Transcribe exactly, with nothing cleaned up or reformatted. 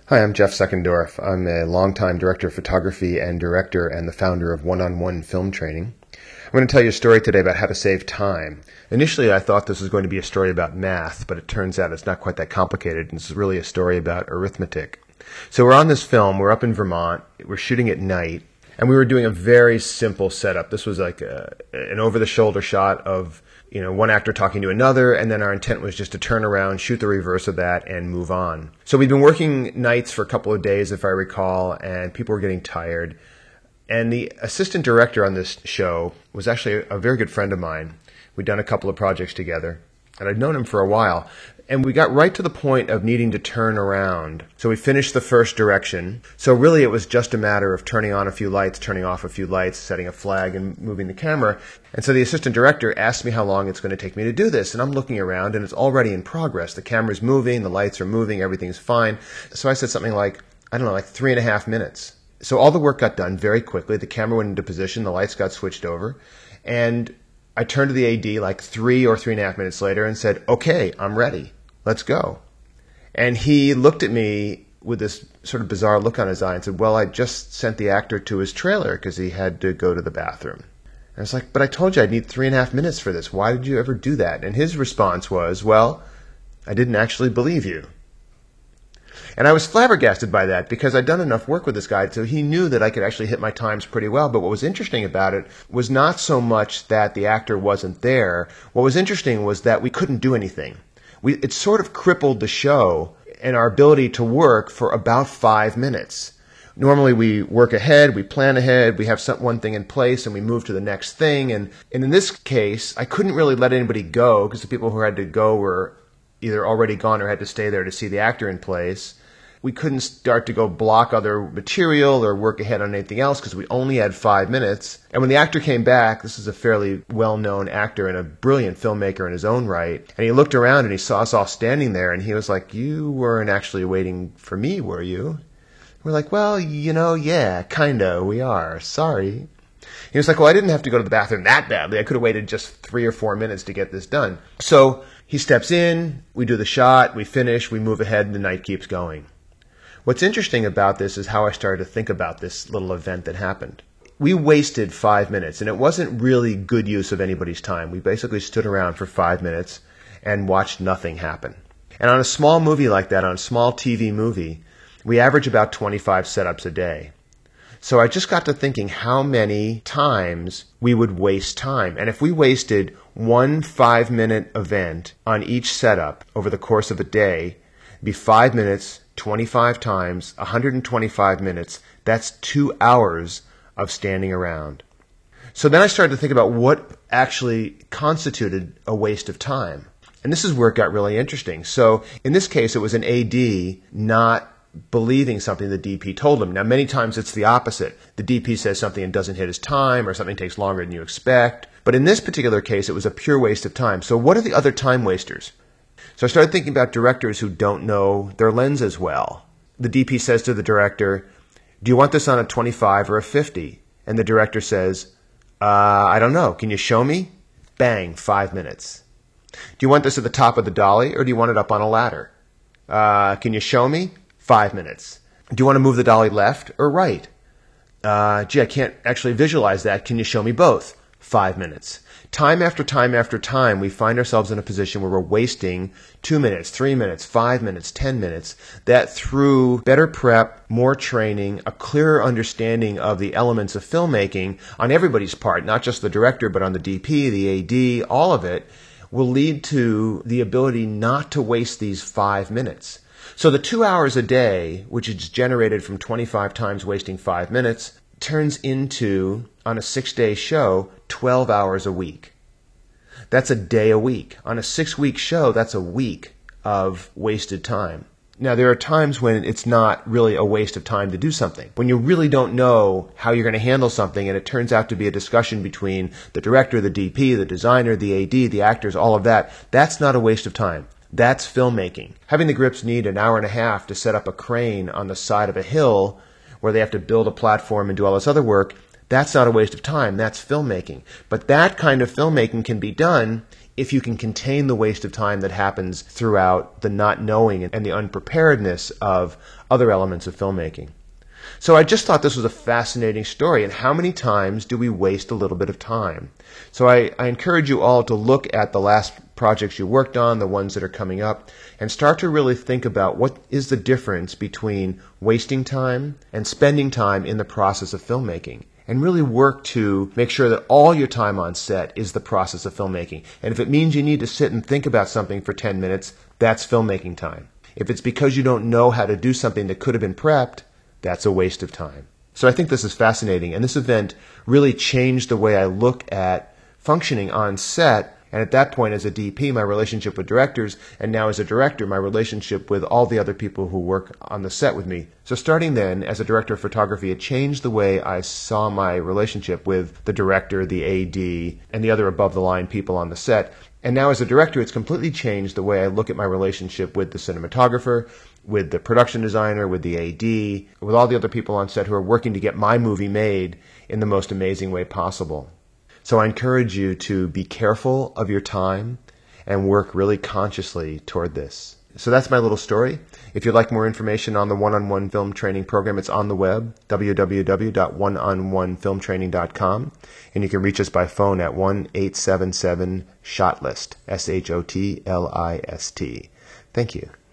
Hi, I'm Jeff Seckendorf. I'm a longtime director of photography and director and the founder of One-on-One Film Training. I'm going to tell you a story today about how to save time. Initially, I thought this was going to be a story about math, but it turns out it's not quite that complicated, and it's really a story about arithmetic. So we're on this film, we're up in Vermont, we're shooting at night, and we were doing a very simple setup. This was like a, an over-the-shoulder shot of you know, one actor talking to another, and then our intent was just to turn around, shoot the reverse of that, and move on. So we'd been working nights for a couple of days, if I recall, and people were getting tired. And the assistant director on this show was actually a, a very good friend of mine. We'd done a couple of projects together, and I'd known him for a while. And we got right to the point of needing to turn around. So we finished the first direction. So really it was just a matter of turning on a few lights, turning off a few lights, setting a flag, and moving the camera. And so the assistant director asked me how long it's going to take me to do this. And I'm looking around, and it's already in progress. The camera's moving, the lights are moving, everything's fine. So I said something like, I don't know, like three and a half minutes. So all the work got done very quickly. The camera went into position, the lights got switched over. And I turned to the A D like three or three and a half minutes later and said, okay, I'm ready. Let's go. And he looked at me with this sort of bizarre look on his eye and said, well, I just sent the actor to his trailer because he had to go to the bathroom. And I was like, but I told you I'd need three and a half minutes for this. Why did you ever do that? And his response was, well, I didn't actually believe you. And I was flabbergasted by that because I'd done enough work with this guy, so he knew that I could actually hit my times pretty well. But what was interesting about it was not so much that the actor wasn't there. What was interesting was that we couldn't do anything. We, it sort of crippled the show and our ability to work for about five minutes. Normally we work ahead, we plan ahead, we have some, one thing in place, and we move to the next thing. And, and in this case, I couldn't really let anybody go because the people who had to go were either already gone or had to stay there to see the actor in place. We couldn't start to go block other material or work ahead on anything else because we only had five minutes. And when the actor came back, this is a fairly well-known actor and a brilliant filmmaker in his own right, and he looked around and he saw us all standing there and he was like, you weren't actually waiting for me, were you? We're like, well, you know, yeah, kinda, we are. Sorry. He was like, well, I didn't have to go to the bathroom that badly. I could have waited just three or four minutes to get this done. So he steps in, we do the shot, we finish, we move ahead, and the night keeps going. What's interesting about this is how I started to think about this little event that happened. We wasted five minutes, and it wasn't really good use of anybody's time. We basically stood around for five minutes and watched nothing happen. And on a small movie like that, on a small T V movie, we average about twenty-five setups a day. So I just got to thinking how many times we would waste time. And if we wasted one five-minute event on each setup over the course of a day, it'd be five minutes, twenty-five times, one hundred twenty-five minutes. That's two hours of standing around. So then I started to think about what actually constituted a waste of time. And this is where it got really interesting. So in this case, it was an A D not believing something the D P told him. Now, many times it's the opposite. The D P says something and doesn't hit his time, or something takes longer than you expect. But in this particular case, it was a pure waste of time. So what are the other time wasters? So I started thinking about directors who don't know their lens as well. The D P says to the director, do you want this on a twenty-five or a fifty? And the director says, uh, I don't know. Can you show me? Bang, five minutes. Do you want this at the top of the dolly or do you want it up on a ladder? Uh, can you show me? Five minutes. Do you want to move the dolly left or right? Uh, gee, I can't actually visualize that. Can you show me both? Five minutes. Time after time after time, we find ourselves in a position where we're wasting two minutes, three minutes, five minutes, ten minutes, that through better prep, more training, a clearer understanding of the elements of filmmaking on everybody's part, not just the director, but on the D P, the A D, all of it, will lead to the ability not to waste these five minutes. So the two hours a day, which is generated from twenty-five times wasting five minutes, turns into, on a six-day show, twelve hours a week. That's a day a week. On a six-week show, that's a week of wasted time. Now, there are times when it's not really a waste of time to do something. When you really don't know how you're going to handle something and it turns out to be a discussion between the director, the D P, the designer, the A D, the actors, all of that, that's not a waste of time. That's filmmaking. Having the grips need an hour and a half to set up a crane on the side of a hill where they have to build a platform and do all this other work, that's not a waste of time. That's filmmaking. But that kind of filmmaking can be done if you can contain the waste of time that happens throughout the not knowing and the unpreparedness of other elements of filmmaking. So I just thought this was a fascinating story, and how many times do we waste a little bit of time? So I, I encourage you all to look at the last projects you worked on, the ones that are coming up, and start to really think about what is the difference between wasting time and spending time in the process of filmmaking. And really work to make sure that all your time on set is the process of filmmaking. And if it means you need to sit and think about something for ten minutes, that's filmmaking time. If it's because you don't know how to do something that could have been prepped, that's a waste of time. So I think this is fascinating, and this event really changed the way I look at functioning on set. And at that point, as a D P, my relationship with directors, and now as a director, my relationship with all the other people who work on the set with me. So starting then, as a director of photography, it changed the way I saw my relationship with the director, the A D, and the other above-the-line people on the set. And now as a director, it's completely changed the way I look at my relationship with the cinematographer, with the production designer, with the A D, with all the other people on set who are working to get my movie made in the most amazing way possible. So I encourage you to be careful of your time and work really consciously toward this. So that's my little story. If you'd like more information on the one-on-one film training program, it's on the web, w w w dot one on one film training dot com. And you can reach us by phone at one eight seven seven SHOTLIST, S H O T L I S T. Thank you.